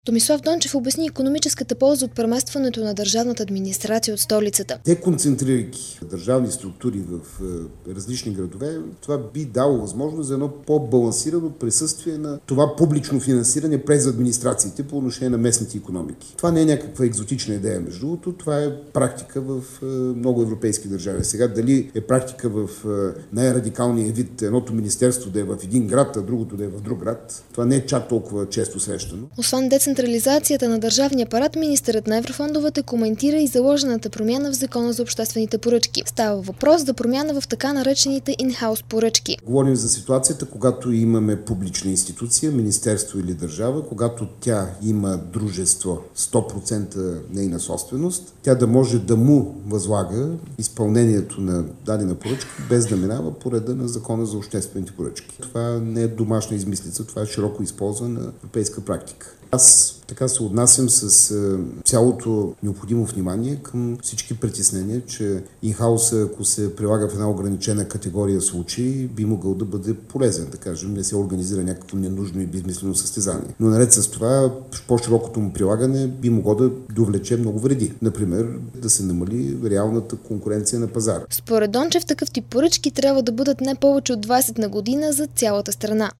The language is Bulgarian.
Томислав Дончев обясни икономическата полза от преместването на държавната администрация от столицата. Деконцентрирайки държавни структури в различни градове, това би дало възможност за едно по-балансирано присъствие на това публично финансиране през администрациите по отношение на местните икономики. Това не е някаква екзотична идея, между другото, това е практика в много европейски държави. Сега дали е практика в най-радикалния вид едното министерство да е в един град, а другото да е в друг град, това не е чак толкова често срещано. Освен децентрализацията на държавния апарат, министърът на еврофондовете коментира и заложената промяна в Закона за обществените поръчки. Става въпрос за промяна в така наречените in-house поръчки. Говорим за ситуацията, когато имаме публична институция, министерство или държава, когато тя има дружество 100% нейна собственост, тя да може да му възлага изпълнението на дадена поръчка, без да минава по реда на Закона за обществените поръчки. Това не е домашна измислица, това е широко използвана европейска практика. Аз така се отнасям с цялото необходимо внимание към всички притеснения, че инхауса, ако се прилага в една ограничена категория случаи, би могъл да бъде полезен, да кажем, не се организира някакво ненужно и безмислено състезание. Но наред с това, по-широкото му прилагане би могло да довлече много вреди. Например, да се намали реалната конкуренция на пазара. Според Дончев, такъв тип поръчки трябва да бъдат не повече от 20 на година за цялата страна.